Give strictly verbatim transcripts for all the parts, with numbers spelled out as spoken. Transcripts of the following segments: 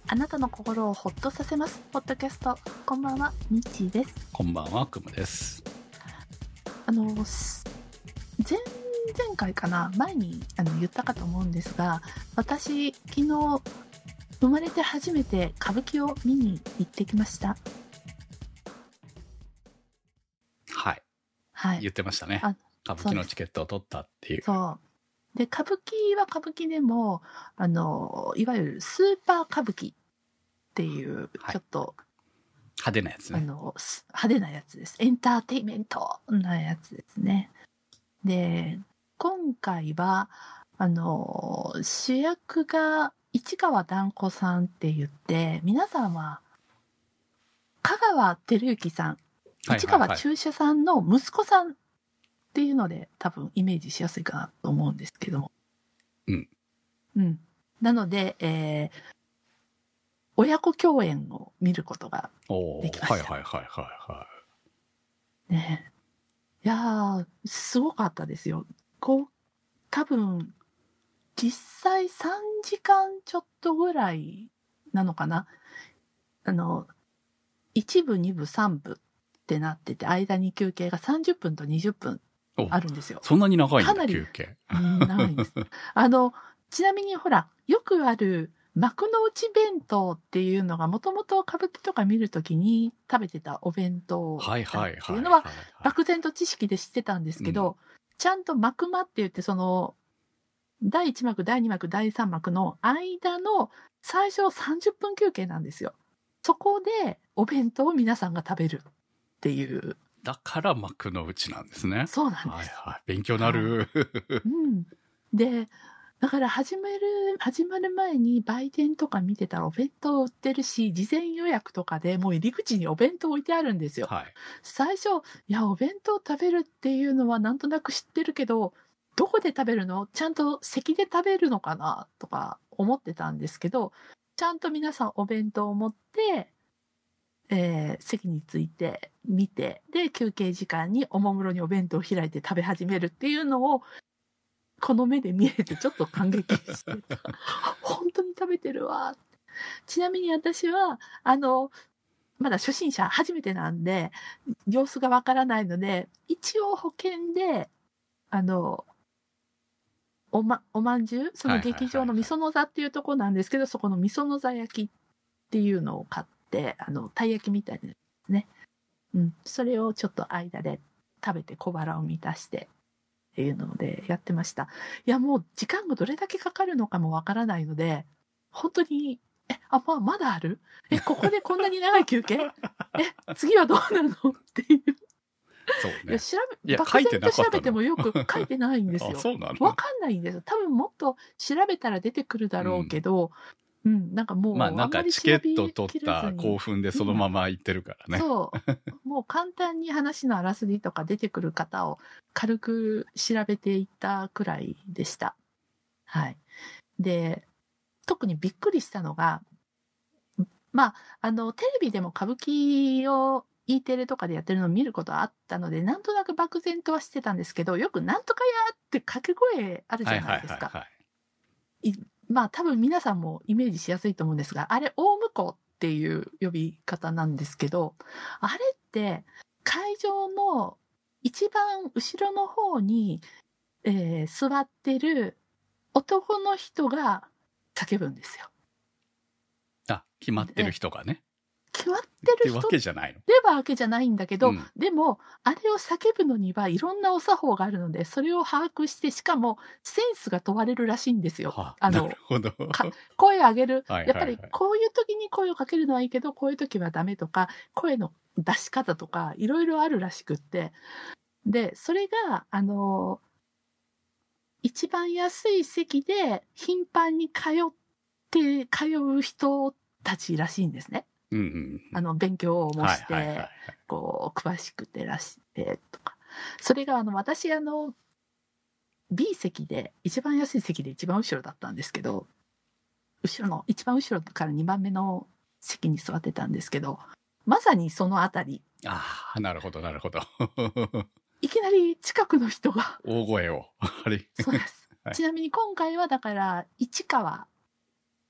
あなたの心をほっとさせますポッドキャスト。こんばんは、みちです。 こんばんは、くむです。 あの前々回かな、前にあの言ったかと思うんですが、私昨日生まれて初めて歌舞伎を見に行ってきました。 はい、はい、言ってましたね。歌舞伎のチケットを取ったっていう。 そうで、歌舞伎は歌舞伎でもあのいわゆるスーパー歌舞伎っていうちょっと、はい、 派手なやつね。 あの派手なやつです。エンターテイメントなやつですね。で、今回はあの主役が市川團子さんって言って、皆さんは香川照之さん、市川中車さんの息子さんっていうので多分イメージしやすいかなと思うんですけども、 うんうん、なので、えー、親子共演を見ることができました。 はいはいはいはいはい。 ね、いやーすごかったですよ。こう多分実際さんじかんちょっとぐらいなのかな。あのいち部に部さん部ってなってて、間に休憩がさんじゅっぷんとにじゅっぷんあるんですよ。 そんなに長いんだ。 かなり休憩長いんです。あのちなみにほら、よくある幕の内弁当っていうのがもともと歌舞伎とか見るときに食べてたお弁当だっていうのは漠然と知識で知ってたんですけど、うん、ちゃんと幕間って言って、そのだいいち幕だいに幕だいさん幕の間の最初さんじゅっぷん休憩なんですよ。そこでお弁当を皆さんが食べるっていう。 だから幕の内なんですね。 そうなんです。 はいはい、勉強になる。 はい、うん。で、だから始める始まる前に売店とか見てたらお弁当売ってるし、事前予約とかでもう入り口にお弁当置いてあるんですよ。 はい、 最初、いやお弁当食べるっていうのはなんとなく知ってるけど、どこで食べるの？ちゃんと席で食べるのかなとか思ってたんですけど、ちゃんと皆さんお弁当を持って、えー、席について見て、で休憩時間におもむろにお弁当を開いて食べ始めるっていうのをこの目で見れてちょっと感激してた。本当に食べてるわ。ちなみに私はあのまだ初心者初めてなんで様子がわからないので、一応保険であのおま、おまんじゅう、その劇場のみその座っていうところなんですけど、そこのみその座焼きっていうのを買って、あのたい焼きみたいなやつね、うん、それをちょっと間で食べて小腹を満たしてっていうのでやってました。いやもう時間がどれだけかかるのかもわからないので、本当にえあ、まあ、まだある？えここでこんなに長い休憩？え次はどうなるのっていう。 そうね、 いや調べ漠然と調べてもよく書いてないんですよ。 そうなの？ わかんないんですよ。多分もっと調べたら出てくるだろうけど、うん、うん、なんかもう、 まあなんかチケット取った興奮でそのまま行ってるからね。 うん、そうもう簡単に話のあらすじとか出てくる方を軽く調べていったくらいでした。はい。で、特にびっくりしたのが、まああのテレビでも歌舞伎をE テレとかでやってるのを見ることはあったので、なんとなく漠然とはしてたんですけど、よくなんとかやって掛け声あるじゃないですか。まあ多分皆さんもイメージしやすいと思うんですが、あれ大婿っていう呼び方なんですけど、あれって会場の一番後ろの方に、えー、座ってる男の人が叫ぶんですよ。 あ、決まってる人がね。 決まってる人ってわけじゃないの。 ではわけじゃないんだけど、うん、でもあれを叫ぶのにはいろんなお作法があるので、それを把握して、しかもセンスが問われるらしいんですよ。 はあのなるほど。 声を上げる、 はいはいはい、 やっぱりこういう時に声をかけるのはいいけど、こういう時はダメとか、声の出し方とかいろいろあるらしくって、でそれがあの一番安い席で頻繁に通って通う人たちらしいんですね。 うんうん、 あの勉強もして、はいはいはいはい、こう詳しくてらしてとか、それがあの私あの B 席で一番安い席で一番後ろだったんですけど、後ろの一番後ろからにばんめの席に座ってたんですけど、まさにそのあたり。 ああ、なるほどなるほど。 いきなり近くの人が大声を。 そうです、はい、ちなみに今回はだから市川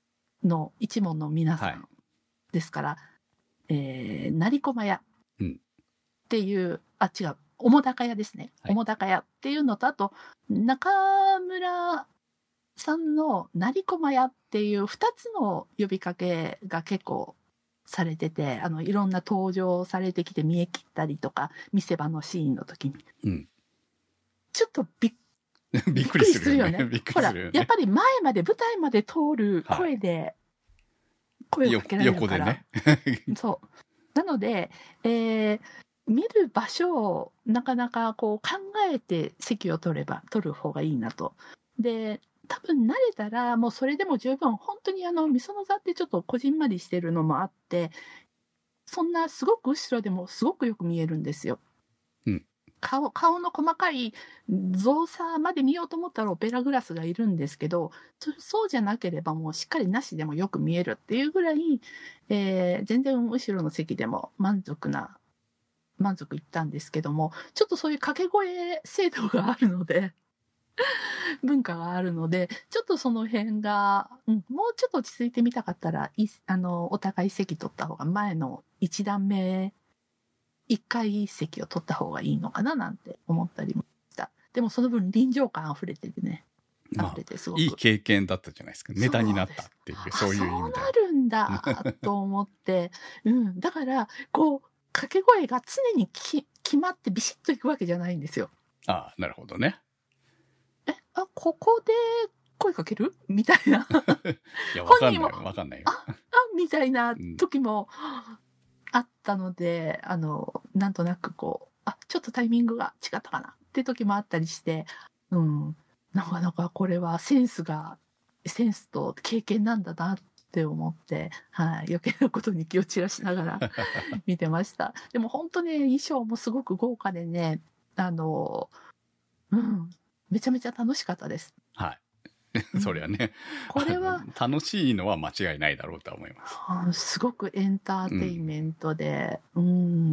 の一門の皆さはいんですから、えー、成駒屋っていう、あ、違う、澤瀉屋ですね。 はい澤瀉屋っていうのと、あと、中村さんの成駒屋っていう二つの呼びかけが結構されてて、あの、いろんな登場されてきて見え切ったりとか、見せ場のシーンの時に。 うん。 ちょっとびっびっくりするよね。びっくりするよね。 ほら、やっぱり前まで舞台まで通る声で声をかけられるから。 横でね。 そう。なので、えー、見る場所をなかなかこう考えて席を取れば、取る方がいいなと。で、多分慣れたらもうそれでも十分、本当にあの、みその座ってちょっとこじんまりしてるのもあって、そんなすごく後ろでもすごくよく見えるんですよ。 うん。 顔、顔の細かい造作まで見ようと思ったらオペラグラスがいるんですけど、そそうじゃなければもうしっかりなしでもよく見えるっていうぐらい、えー、全然後ろの席でも満足な、満足いったんですけども、ちょっとそういう掛け声制度があるので、文化があるので、ちょっとその辺が、うん、もうちょっと落ち着いてみたかったら、いあの、お互い席取った方が前の一段目、一回席を取った方がいいのかななんて思ったりもした。でもその分臨場感溢れててね。 まあ、いい経験だったじゃないですか。ネタになったっていう、そういう意味で。 そうなるんだと思って。うん。だから、こう、掛け声が常にき決まってビシッといくわけじゃないんですよ。 ああ、なるほどね。 え、あ、ここで声かけるみたいな。 いや、わかんないよ。わかんないよ。 あ、あ、みたいな時もあったので、うん、あの、なんとなくこう、あ、ちょっとタイミングが違ったかなって時もあったりして、うん、なかなかこれはセンスが、センスと経験なんだなって思って、はい、余計なことに気を散らしながら見てました。でも本当ね、衣装もすごく豪華でね、あの、うん、めちゃめちゃ楽しかったです。 はい。そりゃね、 これは楽しいのは間違いないだろうとは思います。すごくエンターテインメントで、うん、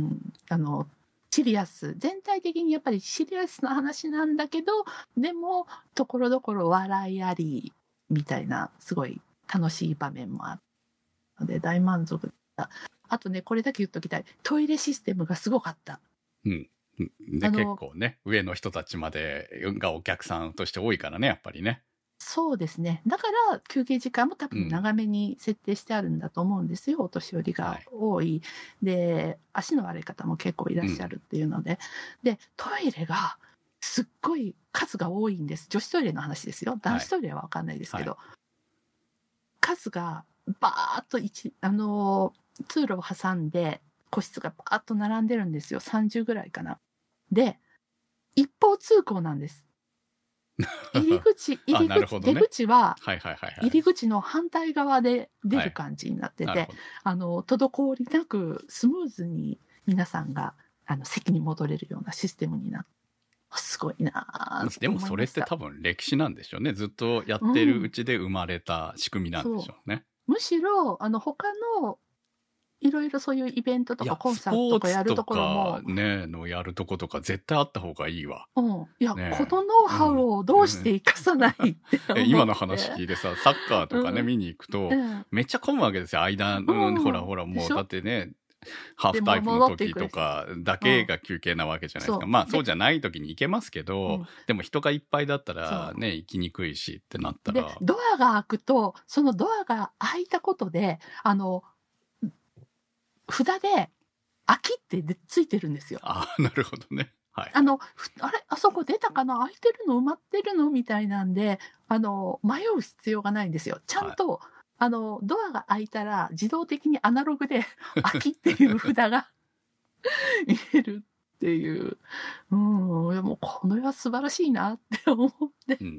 うんあの、シリアス、全体的にやっぱりシリアスな話なんだけど、でも、ところどころ笑いあり、みたいな、すごい楽しい場面もあったので、大満足だった。あとね、これだけ言っときたい。トイレシステムがすごかった。 うん。で、結構ね、上の人たちまでがお客さんとして多いからね、やっぱりね。 そうですね。だから休憩時間も多分長めに設定してあるんだと思うんですよ。うん、お年寄りが多い、はい。で、足の悪い方も結構いらっしゃるっていうので。うん、で、トイレがすっごい数が多いんです。女子トイレの話ですよ。男子トイレはわかんないですけど。はいはい、数がバーっと一、あの、通路を挟んで個室がバーっと並んでるんですよ。さんじゅうぐらいかな。で、一方通行なんです。入り口、入り口、ね、出口は、入り口の反対側で出る感じになってて、はい、あの、滞りなくスムーズに皆さんが、あの、席に戻れるようなシステムになって、すごいなでもそれって多分歴史なんでしょうね。ずっとやってるうちで生まれた仕組みなんでしょうね。 うん、むしろ、あの、他の、いろいろそういうイベントとかコンサートとかやるところも。 ね、のやるとことか絶対あった方がいいわ。 うん。いや、ね、このノウハウをどうして生かさないって思って、 うん、今の話聞いてさ、サッカーとかね、うん、見に行くと、うん、めっちゃ混むわけですよ。間の、うん、ほらほら、もうだってね、ハーフタイムの時とかだけが休憩なわけじゃないですか。うん、まあそうじゃない時に行けますけど、で, でも人がいっぱいだったらね、行きにくいしってなったら。 で、ドアが開くと、そのドアが開いたことで、あの、札で、空きってついてるんですよ。 ああ、なるほどね。はい。 あの、あれ、あそこ出たかな、空いてるの埋まってるのみたいなんで、あの、迷う必要がないんですよ。ちゃんと、はい、あの、ドアが開いたら自動的にアナログで空きっていう札が見えるっていう。うん、もうこの世は素晴らしいなって思って。 うん、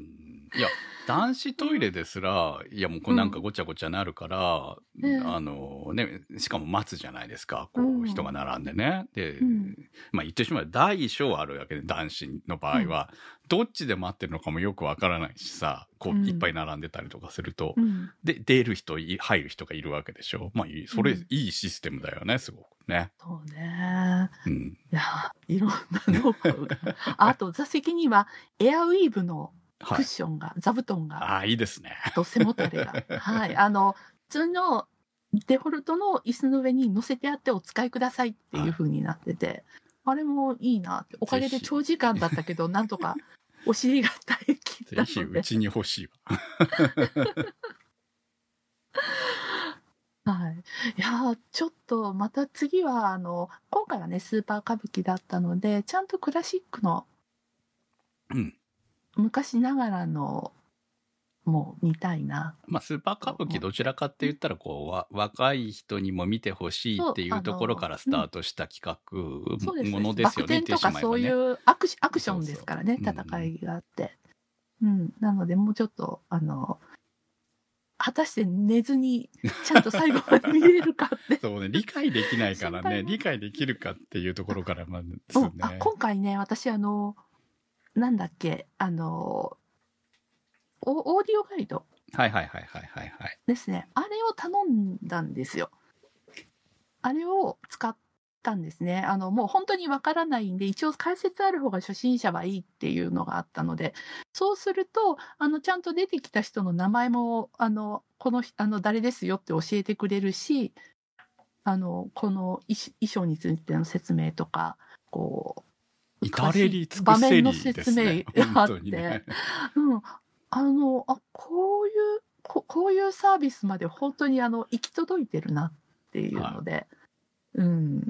いや、男子トイレですら、いやもうこれなんかごちゃごちゃなるから、うん、あのね、しかも待つじゃないですか。こう人が並んでね。で、うん、まあ言ってしまえば大小あるわけで、男子の場合は、うん、どっちで待ってるのかもよくわからないしさ、こういっぱい並んでたりとかすると、うん、で、出る人、入る人がいるわけでしょ。まあ、それ、いいシステムだよね、すごくね。 そうね。うん。いや、いろんなノウハウが。あと、座席にはエアウィーブのクッションが、はい、座布団が。 ああ、いいですね。 と背もたれが。はい。あの、 通のデフォルトの椅子の上に乗せてあってお使いくださいっていう風になってて、はい、あれもいいなって。おかげで長時間だったけど、なんとかお尻が耐えきったので。 ぜひうちに欲しいわ。 はい。いやちょっとまた次は、あの、今回はね、スーパー歌舞伎だったので、ちゃんとクラシックの、 うん、 昔ながらの、もう見たいな。 まあ、スーパー歌舞伎どちらかって言ったら、こう、わ若い人にも見てほしいっていうところからスタートした企画ものですよね。 バク転とかそういうアクシアクションですからね、 そうそう戦いがあって。うん、うん。なので、もうちょっと、あの、果たして寝ずにちゃんと最後まで見れるかってそうね、理解できないからね、理解できるかっていうところからまずですね、 うん、あ今回ね、私あの、なんだっけ、あの、オーディオガイドはいはいはいはいはいはい。 ですね。あれを頼んだんですよ。あれを使ったんですね。あの、もう本当にわからないんで、一応解説ある方が初心者はいいっていうのがあったので、そうすると、あの、ちゃんと出てきた人の名前も、あの、この、あの、誰ですよって教えてくれるし、あの、この衣装についての説明とか、こう、 至れり尽場くせ面のりです説ね。 明があって、 本当にね。 うん、あの、あ、こういうこ、こういうサービスまで本当にあの行き届いてるなっていうので、はい、うん、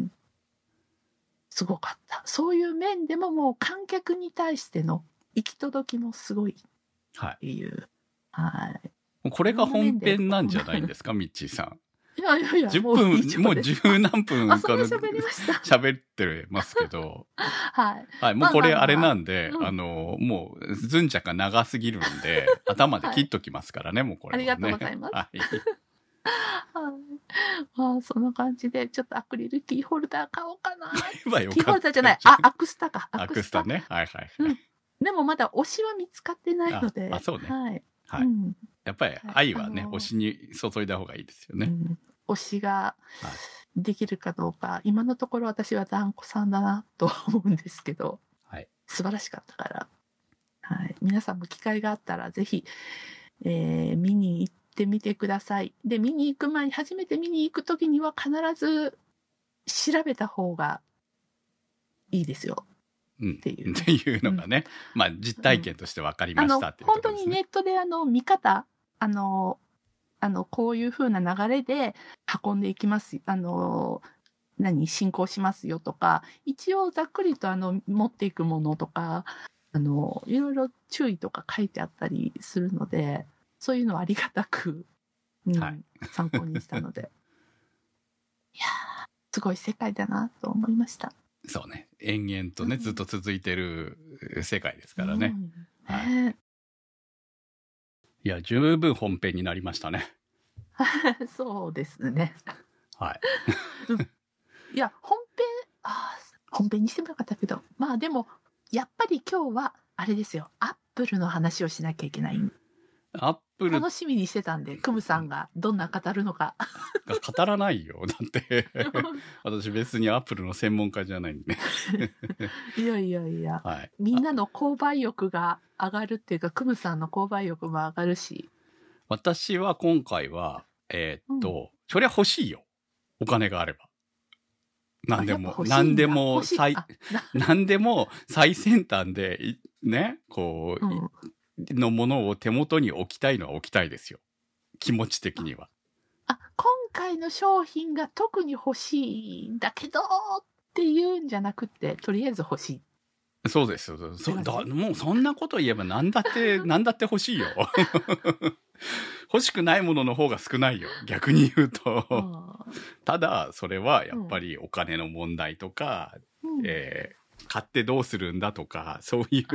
すごかった。そういう面でももう観客に対しての行き届きもすごいっていう。はい。 はい、これが本編なんじゃないんですか、ミッチーさん。 いやいやいや、 じゅっぷん、もう十何分あ、そんな喋りました。 喋ってますけど。 はい。 はい。もうこれあれなんで、あの、もう、ずんちゃが長すぎるんで、頭で切っときますからね、はい、もうこれ、ね。 ありがとうございます。 はい。 はい。まあ、そんな感じで、ちょっとアクリルキーホルダー買おうかな。 買えばよかった。 キーホルダーじゃない。あ、アクスタか。 アクスタね。はいはい、 うん。でもまだ推しは見つかってないので。 あ、あそうね。 はい。 はい。うん、やっぱり愛はね、はい、推しに注いだ方がいいですよね。うん、 推しができるかどうか、はい、今のところ私は団子さんだなと思うんですけど、はい、素晴らしかったから、はい、皆さんも機会があったらぜひ、えー、見に行ってみてください。で、見に行く前に、初めて見に行くときには必ず調べた方がいいですよ。 うん、っていう、ね、っていうのがね、うん、まあ実体験として分かりましたっていうところですね。 本当にネットであの見方、あの、あのこういう風な流れで運んでいきます。あの何進行しますよとか、一応ざっくりとあの持っていくものとか、あのいろいろ注意とか書いてあったりするので、そういうのをありがたく、うんはい、参考にしたので、いやーすごい世界だなと思いました。 そうね。延々とね、うん、ずっと続いてる世界ですからね。 うん、はい。 いや、十分本編になりましたね。 そうですね。 はい。 うん、いや、本編、あ本編にしてもよかったけど、まあでも、やっぱり今日は、あれですよ、アップルの話をしなきゃいけない。 アップル楽しみにしてたんで、クムさんがどんな語るのか。 語らないよ。だって、私別にアップルの専門家じゃないんで。 いやいやいや、 はい、 みんなの購買欲が上がるっていうか、クムさんの購買欲も上がるし。 私は今回は、えー、っと、うん、そりゃ欲しいよ。お金があれば。何でも、何でも、最、何でも最先端で、ね、こう、うんのものを手元に置きたいのは置きたいですよ。気持ち的には。 あ、今回の商品が特に欲しいんだけどっていうんじゃなくて、とりあえず欲しい。そうですよ。そだもうそんなこと言えば何だって、何だって欲しいよ。欲しくないものの方が少ないよ。逆に言うと。ただ、それはやっぱりお金の問題とか、うん、えー、買ってどうするんだとか、そういう。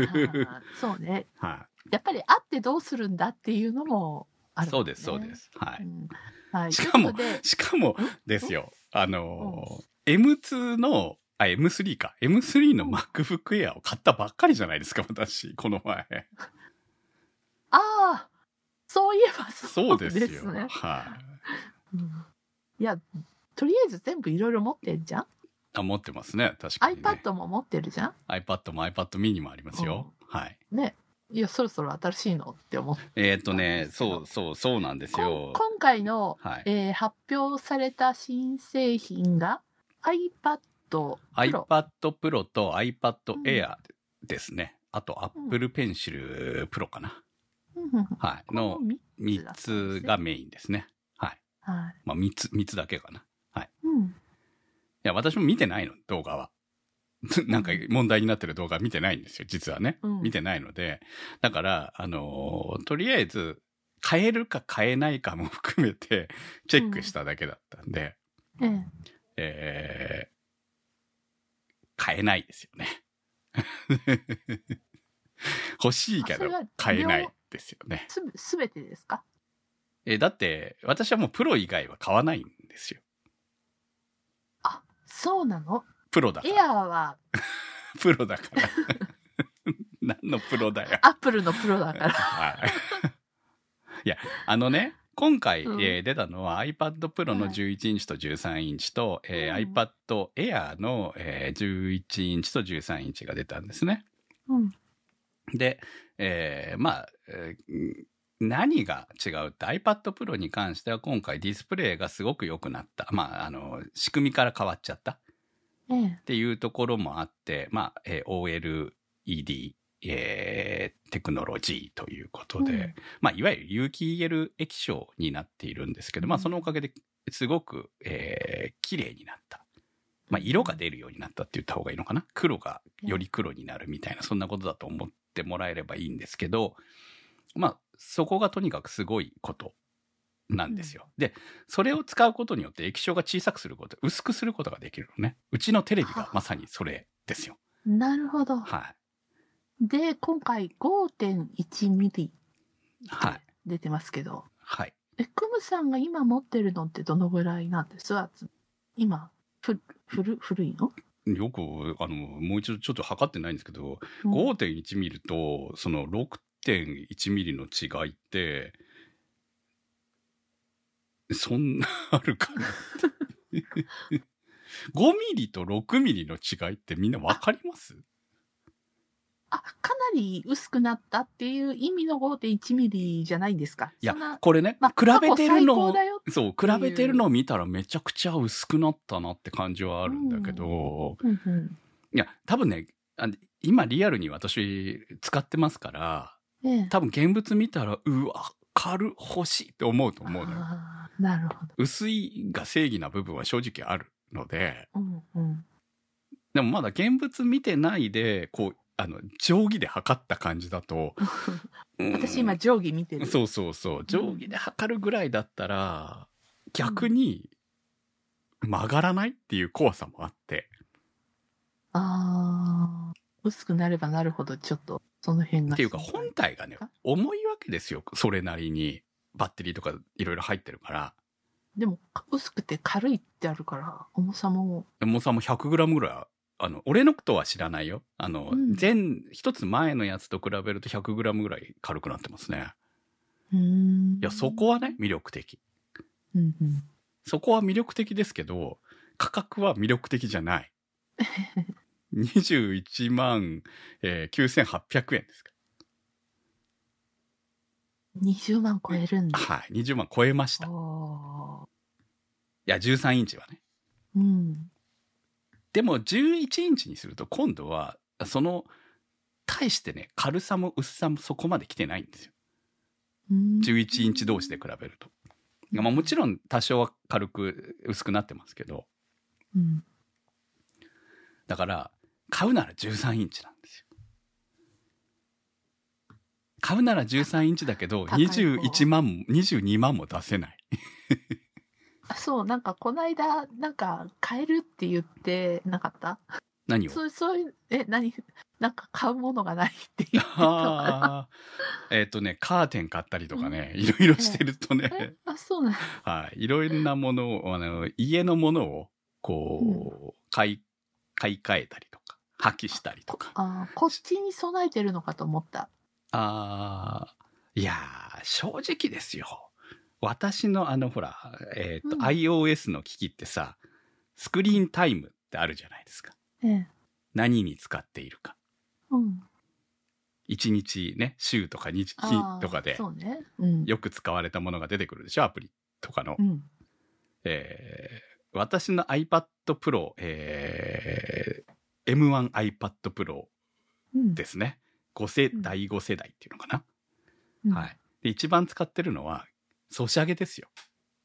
そうね。 はい、 やっぱり会ってどうするんだっていうのもある、ね、 そうです、そうです。はい。 うんはい、 しかも、しかもですよ。あの、エムツー の、あ、エムスリー か。エムスリー の MacBook Air を買ったばっかりじゃないですか、私、この前。 ああ、そういえばそうですね。そうですよ。 はい、 うん。いや、とりあえず全部いろいろ持ってんじゃん？ あ、持ってますね。確かに、ね。 iPad も持ってるじゃん？ iPad も iPad mini もありますよ。うん、はい。 ね。 いや、そろそろ新しいのって思って。 えっとね、そうそう、そうなんですよ。 今回の、 はいえー発表された新製品が iPad Pro。 iPad Pro と iPad うん Air ですね。あと Apple Pencil Pro かな。 うんはい。 こののみっつ 3 だったんですねつがメインですね。はい。 はい。 まあみっつ、みっつだけかな。はい。 うん。 いや、私も見てないの、動画は。なんか問題になってる動画見てないんですよ、実はね。 うん見てないので。だから、あのーとりあえず、買えるか買えないかも含めて、チェックしただけだったんで、 ええ。 えー、買えないですよね。欲しいけどあそれは買えないですよね。 すべ、すべてですか？ え、だって、私はもうプロ以外は買わないんですよ。 あ、そうなの？ プロだかエら。 アーはプロだから。何のプロだよ。 アップルのプロだから。 はい。いや、あのね、今回、 うんえー出たのは iPad Pro のはいじゅういちインチとじゅうさんインチと、えーうん iPad Air の、えーじゅういちインチとじゅうさんインチが出たんですね。 うん。 で、えーまあ、えー何が違うって iPad Pro に関しては今回ディスプレイがすごく良くなった。まあ、あの、仕組みから変わっちゃったっええ。 ていうところもあって、まあ、えー オーエルイーディー、えーテクノロジーということで、 うんまあ、いわゆる有機 イーエル 液晶になっているんですけど、まあ、そのおかげですごく、えー綺麗になった。まあ、色が出るようになったって言った方がいいのかな。黒がより黒になるみたいな、そんなことだと思ってもらえればいいんですけど、まあ、そこがとにかくすごいことなんですよ。で、それを使うことによって液晶が小さくすること、薄くすることができるのね。うちのテレビがまさにそれですよ。 なるほど。 はい。 で、今回 ごてんいちミリはい。 出てますけど、 はい。 え、クムさんが今持ってるのってどのぐらいなんですか？今、ふ、古、古いの？ よく、あの、もう一度ちょっと測ってないんですけど、 うんごてんいちミリと、その ろくてんいちミリの違いって、そんなあるかなごミリとろくミリの違いってみんなわかります？ あ、かなり薄くなったっていう意味の ごてんいちミリじゃないんですか？ いやそんな、 これね、 まあ比べてるのを過去最高だよ、 そう、比べてるのを見たらめちゃくちゃ薄くなったなって感じはあるんだけど、 うんうんいや、多分ね、あ今リアルに私使ってますから、 ええ、 多分現物見たら、うわ、軽、欲しいって思うと思うのよ。 あーなるほど。 薄いが正義な部分は正直あるので、 うんうん、 でもまだ現物見てないで、こう、あの、定規で測った感じだと、 私今定規見てる。 そうそうそう、定規で測るぐらいだったら、逆に曲がらないっていう怖さもあって。 ああ、薄くなればなるほどちょっとその辺が。 っていうか本体がね、重いわけですよ。それなりに。バッテリーとかいろいろ入ってるから。 でも薄くて軽いってあるから重さも。 重さも ひゃくグラム ぐらい。あの、俺のことは知らないよ。あの、 うん前、一つ前のやつと比べると ひゃくグラム ぐらい軽くなってますね。 うーん。 いや、そこはね、魅力的。 うんうん。 そこは魅力的ですけど、価格は魅力的じゃない。にじゅういちまん、えーきゅうせんはっぴゃくえんですか。 にじゅうまん超えるんだ。 はい。にじゅうまん超えました。いおや、じゅうさんインチはね。 ーうん。 でもじゅういちインチにすると今度は、その、対してね、軽さも薄さもそこまで来てないんですよ。 うんじゅういちインチ同士で比べると。まあもちろん多少は軽く薄くなってますけど。 うん。 だから、買うならじゅうさんインチなんですよ。買うならじゅうさんインチだけど、 高い方にじゅういちまんも、にじゅうにまんも出せない。 あそう、なんかこの間、なんか買えるって言ってなかった？ 何を？ そうそういう、え、何なんか買うものがないって言ってたから。 ああ。えっとね、カーテン買ったりとかね、いろいろしてるとね、 えあ、そうなんはい。いろんなものを、あの、家のものを、こう、買い、買い替えたりとか、破棄したりとか。 あーこっちに備えてるのかと思った。 ああ、いやー、正直ですよ。私のあの、ほら、えっと、 うん iOS の機器ってさ、スクリーンタイムってあるじゃないですか。 ええ。 何に使っているか。 うん。 いちにちね、週とか日とかで、 そうね。うん。 よく使われたものが出てくるでしょ、アプリとかの。 うん。 えー、私の iPad Pro、えー、エムワン iPad Pro ですね。ご世、うん、だいご世代っていうのかな。うん、はい。で、一番使ってるのは、ソシャゲですよ。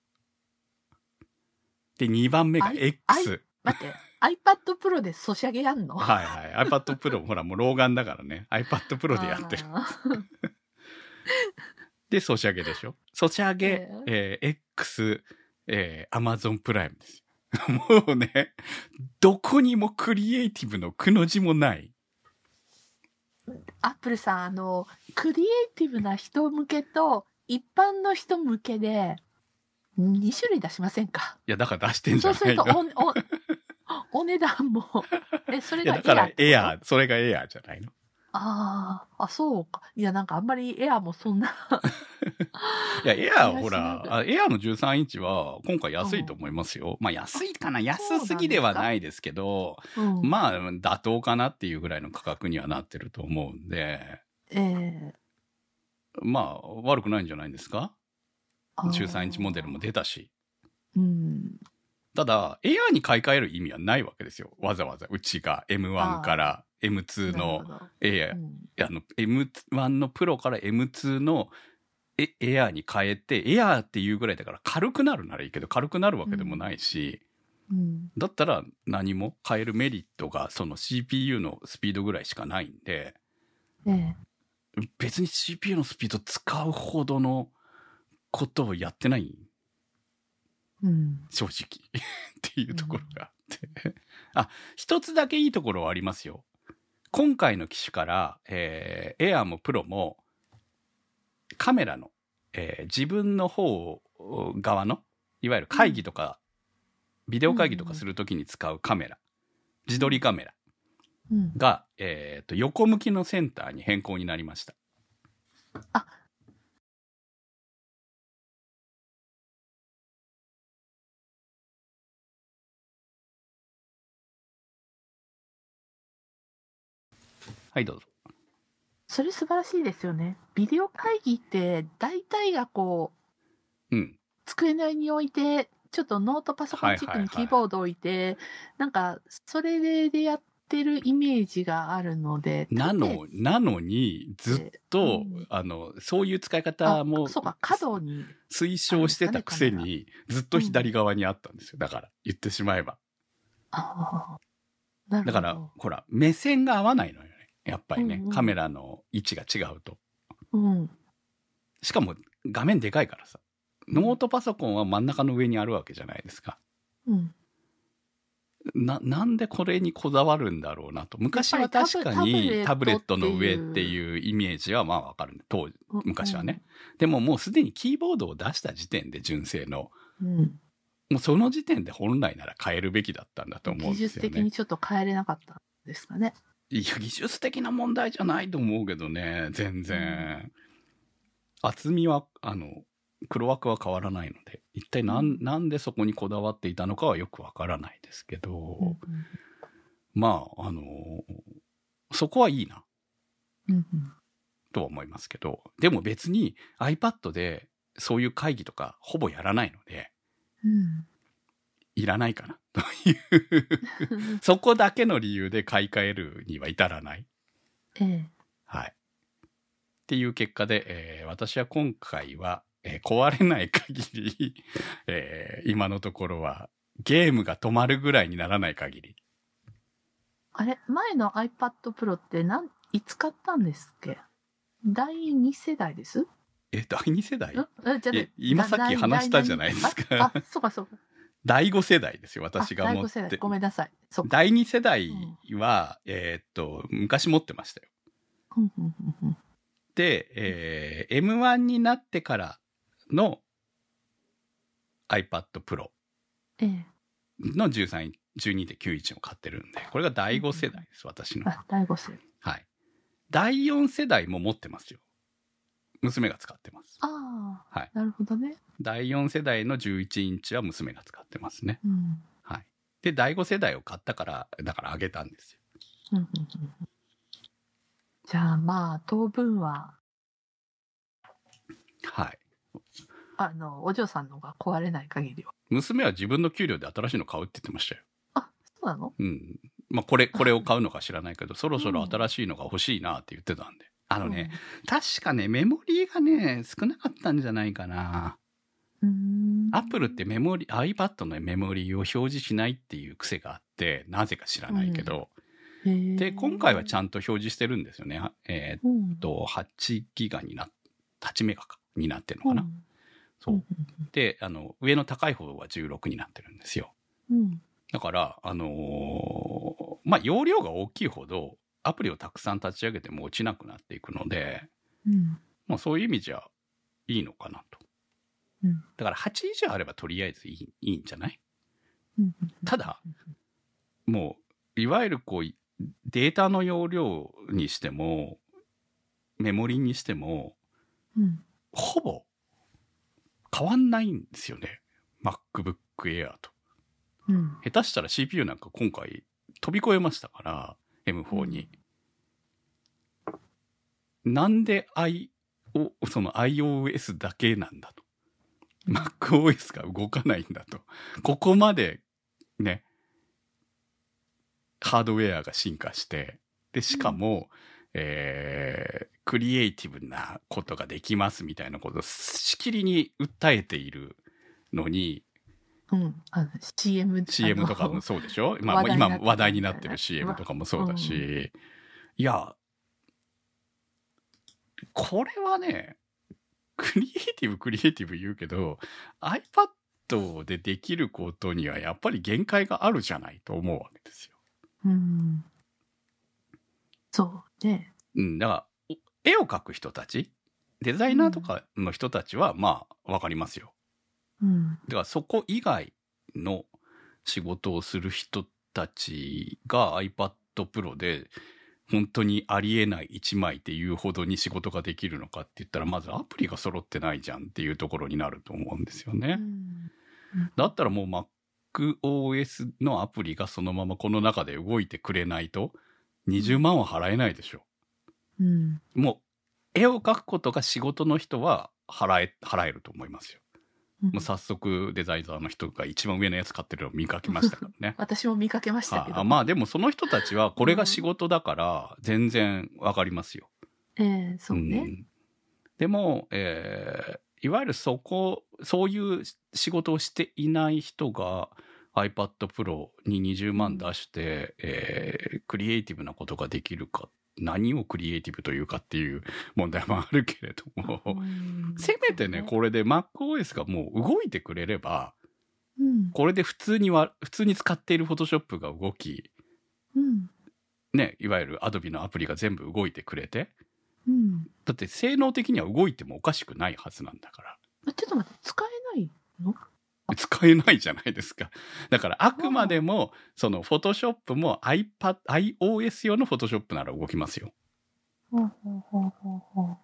で、にばんめが X。 待って、iPad Pro でソシャゲやんの？ はいはい。iPad Pro ほらもう老眼だからね。iPad Pro でやってる。で、ソシャゲでしょ。ソシャゲ、えーえー、X、えー、Amazon プライムですよ。もうね、どこにもクリエイティブのくの字もない。 アップルさん、あの、クリエイティブな人向けと一般の人向けでに種類出しませんか？ いや、だから出してんじゃないの？ そうするとお、お、お値段も。え、それがエアーってこと？ いや、だからエアー、それがエアーじゃないの？ ああ、あ、そうか。いや、なんかあんまりエアーもそんな。 いや、エアーほら、エアーのじゅうさんインチは今回安いと思いますよ。うん、まあ安いかな、安すぎではないですけど、うん、まあ妥当かなっていうぐらいの価格にはなってると思うんで、ええー、まあ悪くないんじゃないんですか？じゅうさんインチモデルも出たし。うん、ただ、エアーに買い替える意味はないわけですよ。わざわざうちが エムワン から エムツー のエアー、うん、あの エムワン のプロから エムツー のエアーに変えて、エアーっていうぐらいだから軽くなるならいいけど、軽くなるわけでもないし、うんうん、だったら何も変えるメリットがその シーピーユー のスピードぐらいしかないんで、ええ、別に シーピーユー のスピード使うほどのことをやってない、うん、正直っていうところがあって、うん、あ、一つだけいいところはありますよ。今回の機種から、えー、エアーもプロもカメラの、えー、自分の方側のいわゆる会議とか、うん、ビデオ会議とかするときに使うカメラ、うん、自撮りカメラが、うん、えー、と横向きのセンターに変更になりました。あ、はいどうぞ。 それ素晴らしいですよね。ビデオ会議って大体がこう、うん、机の上に置いてちょっとノートパソコンチックにキーボード置いて、はいはいはい、なんかそれでやってるイメージがあるので、 なのなのにずっと、うん、あのそういう使い方もそうか角に推奨してたくせに、ずっと左側にあったんですよ。だから言ってしまえば。あなるほど。だからほら目線が合わないのよね。やっぱりね、うんうん、カメラの位置が違うと。うん。しかも画面でかいからさ。ノートパソコンは真ん中の上にあるわけじゃないですか。うん。な、なんでこれにこだわるんだろうなと。昔は確かにタブレットの上っていうイメージはまあわかるんで、当時、昔はね。うん、でももうすでにキーボードを出した時点で純正の。うん。もうその時点で本来なら変えるべきだったんだと思うんですよね。技術的にちょっと変えれなかったんですかね。 いや、技術的な問題じゃないと思うけどね、全然。うん、厚みは、あの、黒枠は変わらないので、一体なん、うん、なんでそこにこだわっていたのかはよくわからないですけど、うん、まあ、あの、そこはいいな、うん、とは思いますけど、でも別に iPad でそういう会議とかほぼやらないので、うんいらないかなというそこだけの理由で買い替えるには至らない、ええ、はいっていう結果で、えー、私は今回は、えー、壊れない限り、えー、今のところはゲームが止まるぐらいにならない限り。 あれ前の iPad Pro ってなんいつ買ったんですっけ？だいに世代です？ えだいに世代？え今さっき話したじゃないですか。 あ、そうかそうか。 だいご世代ですよ、私が持って。だいご世代。 ごめんなさい。 そうか。だいに世代は、うん、えー、っと、昔持ってましたよ。で、えー、エムワン になってからの iPad Pro のじゅうさん、じゅうにてんきゅういち を買ってるんで、これがだいご世代です、私の。 あ、だいご世代。 はい。だいよん世代も持ってますよ。娘が使ってます。 ああ、はい。なるほどね。 だいよん世代のじゅういちインチは娘が使ってますね。うん、はい。で、だいご世代を買ったから、だからあげたんですよ。うんうんうん、 じじゃあまあ、当分は、 はい。 あの、お嬢さんのが壊れない限りは。 娘は自分の給料で新しいの買うって言ってましたよ。 あ、そうなの？ うん。まあ、これ、これを買うのか知らないけど、そろそろ新しいのが欲しいなって言ってたんで。あのね、うん、確かね、メモリーがね、少なかったんじゃないかな。 うーん。 アップルってメモリー、iPad のメモリーを表示しないっていう癖があって、なぜか知らないけど。うん、で、今回はちゃんと表示してるんですよね。えー、っと、はちギガになっ、はちメガか、になってるのかな。うん、そう。で、あの、上の高い方はじゅうろくになってるんですよ。 うん、 だから、あのー、まあ、容量が大きいほど、アプリをたくさん立ち上げても落ちなくなっていくので、 うん、 まあ、そういう意味じゃいいのかなと。 うん、 だからはち以上あればとりあえずいい、いいんじゃない？ うん、 ただ、もう、いわゆるこう、データの容量にしても、メモリにしても、 うん、ほぼ変わんないんですよね。MacBook Air と。 うん、 下手したら シーピーユー なんか今回飛び越えましたから、エムフォー に。うん、なんで I、その iOS だけなんだと。MacOS が動かないんだと。ここまでね、ハードウェアが進化して、で、しかも、うん、えー、クリエイティブなことができますみたいなことをしきりに訴えているのに、 うん、あの シーエム, シーエム とかもそうでしょ、まあ、今話題になってる シーエム とかもそうだし、うん、いや、これはね、クリエイティブクリエイティブ言うけど iPad でできることにはやっぱり限界があるじゃないと思うわけですよ。 うん、そうね。 うん、だから絵を描く人たち、デザイナーとかの人たちはまあわかりますよ。 うん、 だからそこ以外の仕事をする人たちが iPad Pro で本当にありえない一枚っていうほどに仕事ができるのかって言ったら、まずアプリが揃ってないじゃんっていうところになると思うんですよね。うんうん、だったらもう MacOS のアプリがそのままこの中で動いてくれないとにじゅうまんは払えないでしょ。うん、もう絵を描くことが仕事の人は払え、払えると思いますよ。うん、もう早速デザイナーの人が一番上のやつ買ってるのを見かけましたからね。 私も見かけましたけど。 あまあでもその人たちはこれが仕事だから全然わかりますよ。 うん、えー、そうね。うん、 でも、えー、いわゆるそこ、そういう仕事をしていない人が iPad Pro ににじゅうまん出して、うん、えー、クリエイティブなことができるか。何をクリエイティブというかっていう問題もあるけれども、うん、せめてね、ねこれで MacOS がもう動いてくれれば、うん、これで普通には、普通に使っている Photoshop が動き、うん、ね、いわゆる Adobe のアプリが全部動いてくれて、うん、だって性能的には動いてもおかしくないはずなんだから。 ちょっと待って、使えないの？ 使えないじゃないですか。だからあくまでも、その Photoshop も iPad、iOS 用の Photoshop なら動きますよ。 ほうほうほうほうほう。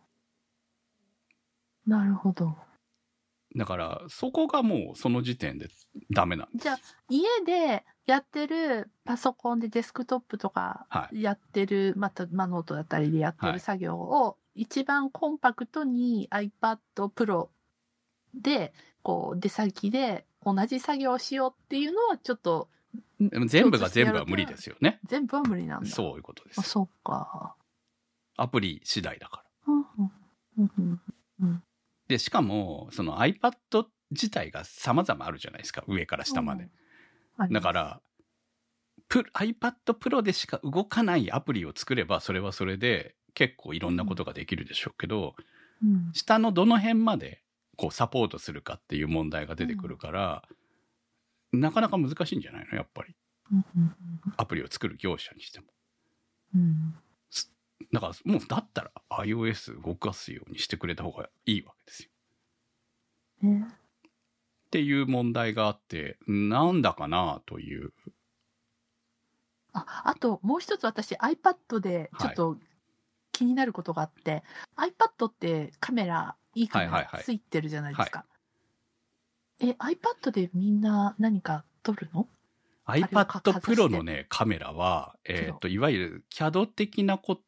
なるほど。 だからそこがもうその時点でダメなんです。 じゃあ家でやってるパソコンでデスクトップとかやってる、はい、また、まあ、ノートだったりでやってる作業を一番コンパクトに iPad Pro でこう出先で同じ作業をしようっていうのはちょっとでも全部が全部は無理ですよね。 全部は無理なんだ。 そういうことです。 あ、そうか。 アプリ次第だから。 うんうんうんうん、 でしかもその iPad 自体が様々あるじゃないですか、上から下まで。うん、だからプ iPad Pro でしか動かないアプリを作ればそれはそれで結構いろんなことができるでしょうけど、うん、下のどの辺までこうサポートするかっていう問題が出てくるから、うん、なかなか難しいんじゃないのやっぱり、うん、アプリを作る業者にしても、うん、だからもうだったら iOS 動かすようにしてくれた方がいいわけですよ、ね、っていう問題があってなんだかなという。 あ、あともう一つ私 iPad でちょっと気になることがあって、はい、iPad ってカメラいいカメラついてるじゃないですか、はいはいはい、え iPad でみんな何か撮るの？ iPad Pro のねカメラは、えー、といわゆる シーエーディー 的なこと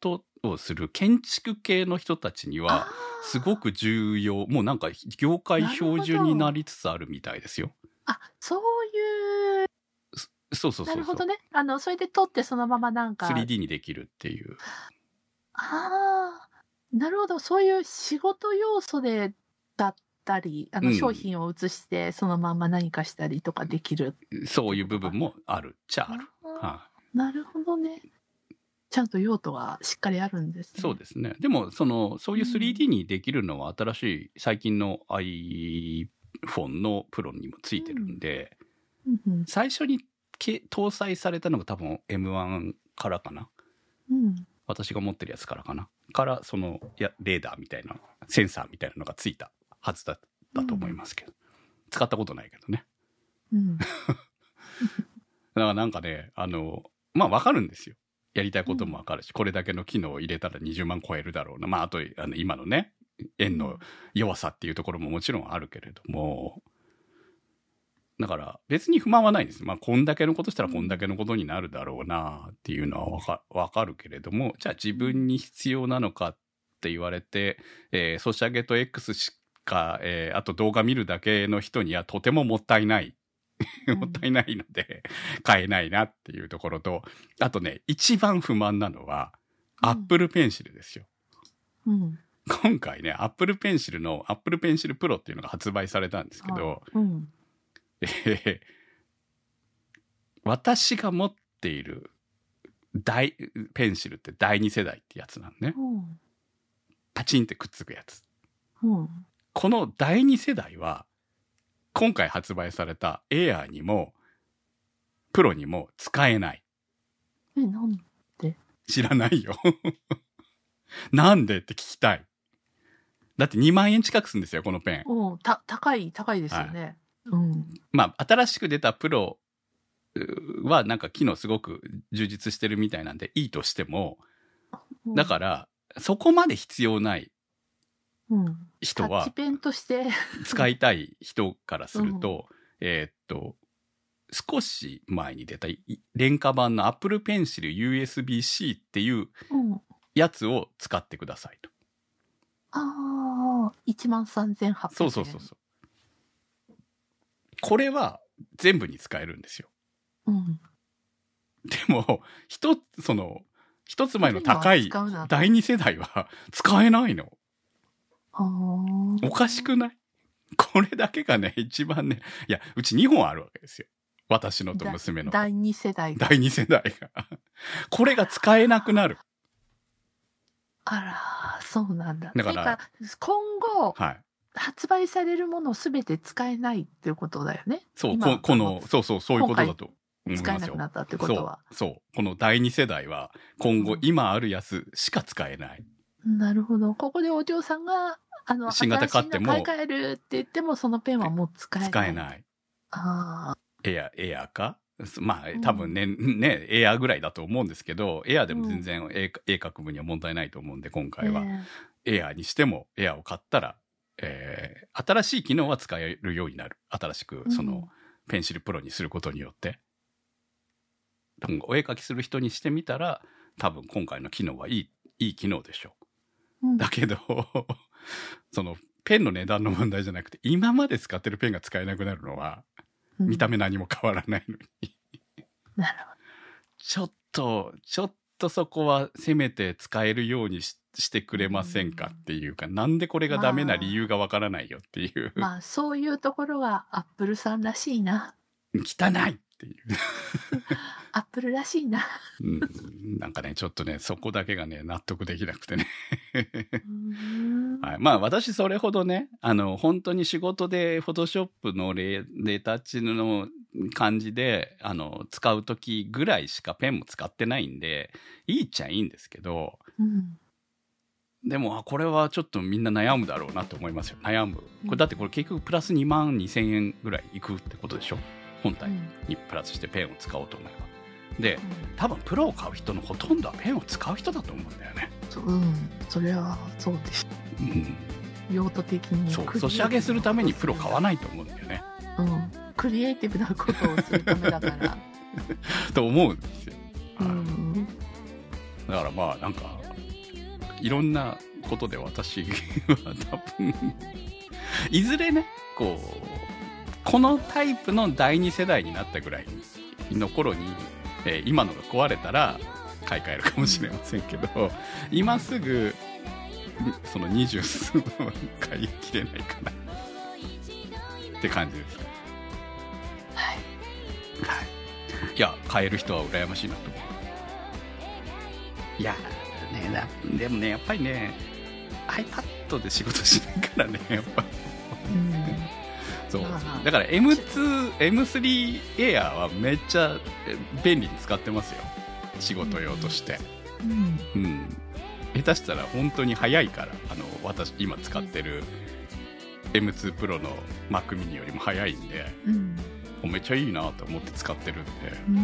をする建築系の人たちにはすごく重要、もうなんか業界標準になりつつあるみたいですよ。 あ、そういう。 そうそうそうそう。 なるほどね。あの、それで撮ってそのままなんか。 スリーディー にできるっていう。 ああ、なるほど。そういう仕事要素でだったり、あの、 うん商品を写してそのまま何かしたりとかできる。 そういう部分もあるっちゃある。 あはなるほどね。ちゃんと用途がしっかりあるんですね。 そうですね。でも、その、そういう スリーディー にできるのは新しい、最近の iPhone のプロにもついてるんで、 うんうん最初にけ搭載されたのが多分 エムワン からかな。 うん私が持ってるやつからかな。から、その、いや、レーダーみたいな、センサーみたいなのがついたはずだったと思いますけど。うん、使ったことないけどね。 うん、 だからなんかね、あの、まあわかるんですよ。やりたいこともわかるし、うん、これだけの機能を入れたらにじゅうまん超えるだろうな。まあ、あと、あの、今のね、円の弱さっていうところももちろんあるけれども、だから別に不満はないんです。まあ、こんだけのことしたらこんだけのことになるだろうなっていうのはわか、わかるけれども、じゃあ自分に必要なのかって言われて、えー、ソシャゲと X しか、えー、あと動画見るだけの人にはとてももったいない。もったいないので買えないなっていうところと、あとね、一番不満なのは、 うん、 Apple Pencil ですよ。 うん、 今回ね、Apple Pencil の Apple Pencil Pro っていうのが発売されたんですけど、 うん、 えー、私が持っている大ペンシルってだいに世代ってやつなんね。 うん、 パチンってくっつくやつ。 うん、 このだいに世代は、今回発売された Air にも、プロにも使えない。 え、なんで？ 知らないよ。なんでって聞きたい。だってにまんえん近くするんですよ、このペン。 うん、た、高い、高いですよね。はい、うん。 まあ、新しく出たプロはなんか機能すごく充実してるみたいなんでいいとしても、 うん、 だから、そこまで必要ない人は、 タッチペンとして使いたい人からすると、うん、えー、っと、少し前に出た廉価版の Apple Pencil ユーエスビー-C っていうやつを使ってくださいと。 うん、ああ、いちまんさんぜんはっぴゃくえん。 そうそうそうそう。これは全部に使えるんですよ。 うん。 でも、一つ、その、一つ前の高いだいに世代は使えないの。おかしくない？これだけがね、一番ね、いや、うちにほんあるわけですよ。私のと娘の。 だいに世代が。だいに世代が。これが使えなくなる。 あら、そうなんだ。 だから、 今後、 はい、 発売されるものすべて使えないっていうことだよね。 そう、ここの、そうそう、そういうことだと思いますよ。 使えなくなったってことは。 そう、そう。このだいに世代は、今後、今あるやつしか使えない。 うん、なるほど。ここでお嬢さんが、あの、 新型買っても、 買い替えるって言っても、そのペンはもう使えない。 使えない。 ああ。 エア、エアかまあ、多分ね、うん、ね、エアぐらいだと思うんですけど、エアでも全然鋭角部には問題ないと思うんで、今回は。エアにしても、エアを買ったら、えー、新しい機能は使えるようになる。新しく、その、うん、ペンシルプロにすることによって。多分、お絵描きする人にしてみたら、多分今回の機能はいい、いい機能でしょう。うん、だけど、その、ペンの値段の問題じゃなくて、今まで使ってるペンが使えなくなるのは、見た目何も変わらないのに。 なるほど。 ちょっと、ちょっとそこはせめて使えるように し, してくれませんかっていうか、うん、なんでこれがダメな理由がわからないよっていう。 まあ、まあ、そういうところがアップルさんらしいな。 汚いっていう。 アップルらしいな。 うん、なんかね、ちょっとね、そこだけがね、納得できなくてね。はい、まあ私それほどね、あの、本当に仕事でフォトショップのレタッチの感じで、あの、使うときぐらいしかペンも使ってないんで、いいっちゃいいんですけど、うん、でも、これはちょっとみんな悩むだろうなと思いますよ。悩む。これだってこれ結局プラスにまんにせんえんぐらいいくってことでしょ？本体にプラスしてペンを使おうと思えば。で、多分プロを買う人のほとんどはペンを使う人だと思うんだよね。 うん、それはそうです。うん、用途的に。 そう、ソシャゲするためにプロ買わないと思うんだよね。 うん、クリエイティブなことをするためだから。 と思うんですよ。 うん、 だからまあなんかいろんなことで私は多分いずれねこうこのタイプのだいに世代になったぐらいの頃に、えー、今のが壊れたら買い替えるかもしれませんけど、今すぐその二十数万は買い切れないかなって感じです。 はい、 はい、いや買える人は羨ましいなと思う。いやねだでもねやっぱりね iPad で仕事しないからねやっぱうんそうだから エムツー、エムスリー Air はめっちゃ便利に使ってますよ仕事用として、うんうん、下手したら本当に早いからあの私今使ってる エムツー Pro の Mac mini よりも早いんで、うん、めっちゃいいなと思って使ってるんで、うん、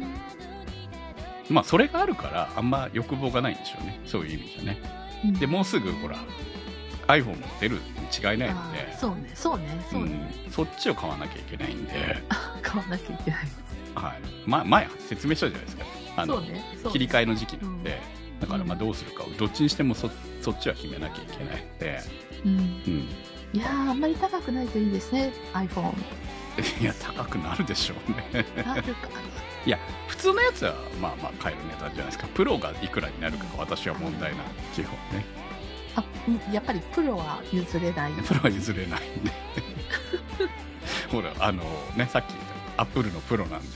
まあそれがあるからあんま欲望がないんでしょうねそういう意味じゃね、うん、でもうすぐほら iPhone も出るに違いないのでそうねそうねそうね、 うん、そっちを買わなきゃいけないんで買わなきゃいけないはい、ま、前説明したじゃないですかあの、ねね、切り替えの時期なんで、うん、だからまあどうするかをどっちにしても そ, そっちは決めなきゃいけないので、うんうん、 いやあんまり高くないといいですね iPhone いや高くなるでしょうねなるかいや普通のやつはまあまあ買える値段じゃないですかプロがいくらになるかが私は問題なんで基本ねあやっぱりプロは譲れないプロは譲れないんでほらあのねさっき言ったアップルのプロなんで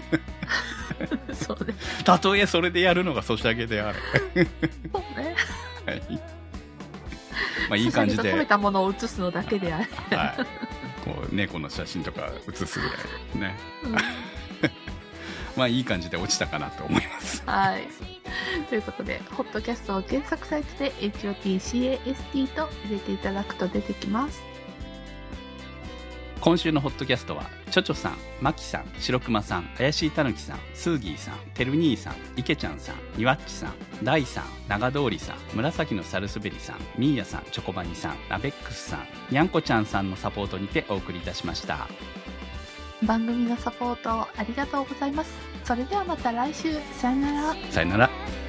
そうねたとえそれでやるのがソシャゲであれそうねはいまあいい感じでソシャゲと食べたものを写すのだけであれはいこう猫の写真とか写すぐらいね、うんまあいい感じで落ちたかなと思いますはいということでホットキャストを検索サイトで エイチオーティーシーエーエスティー と入れていただくと出てきます。 今週のホットキャストはちょちょさん、まきさん、しろくまさん、怪しいたぬきさん、スーギーさん、てる兄さん、いけちゃんさん、にわっちさん、だいさん、長通りさん、紫のサルスベリさん、みーやさん、チョコバニさん、ラベックスさん、にゃんこちゃんさんのサポートにてお送りいたしました。 番組のサポートありがとうございます。それではまた来週。さよなら。 さよなら。